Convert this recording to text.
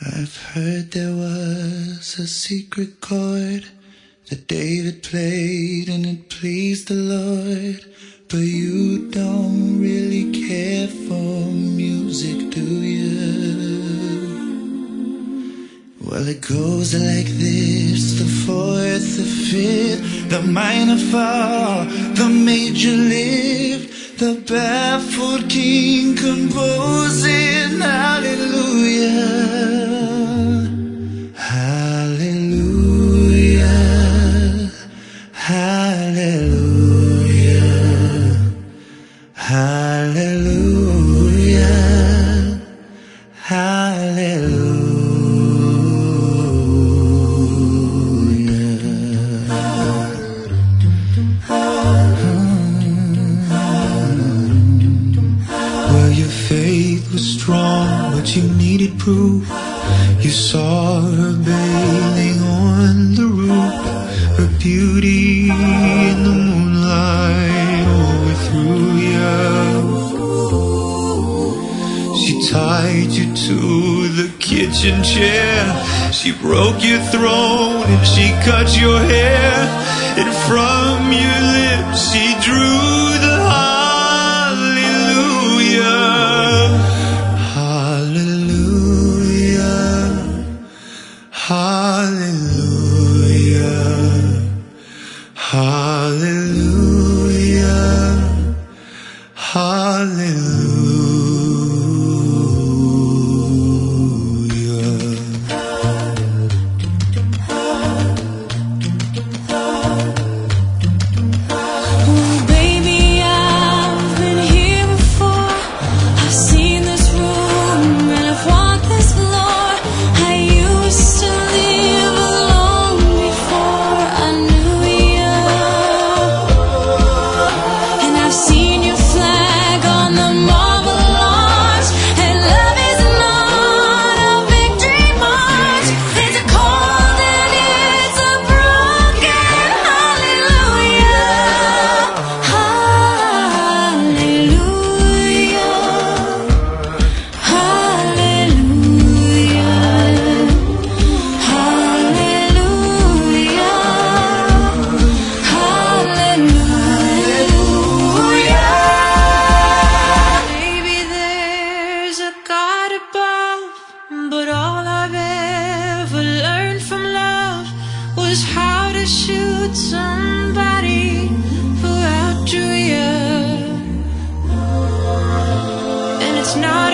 I've heard there was a secret chord that David played and it pleased the Lord. But you don't really care for music, do you? Well, it goes like this: the fourth, the fifth, the minor fall, the major lift, the baffled king composing hallelujah. Hallelujah, hallelujah, hallelujah, hallelujah. Well, your faith was strong, but you needed proof. You saw her bathing on the roof, her beauty in the moonlight overthrew you. She tied you to the kitchen chair, she broke your throne and she cut your hair, and from your lips she drew the hallelujah, hallelujah. Oh, baby, I've been here before. I've seen this room and I've walked this floor. I used to live alone before I knew you, and I've seen your flag on the marble arch. And love is not a victory march, it's a cold and it's a broken hallelujah, hallelujah, hallelujah, hallelujah. Maybe there's a God above, but all I've ever learned from love was how to shoot somebody who outdrew you. And it's not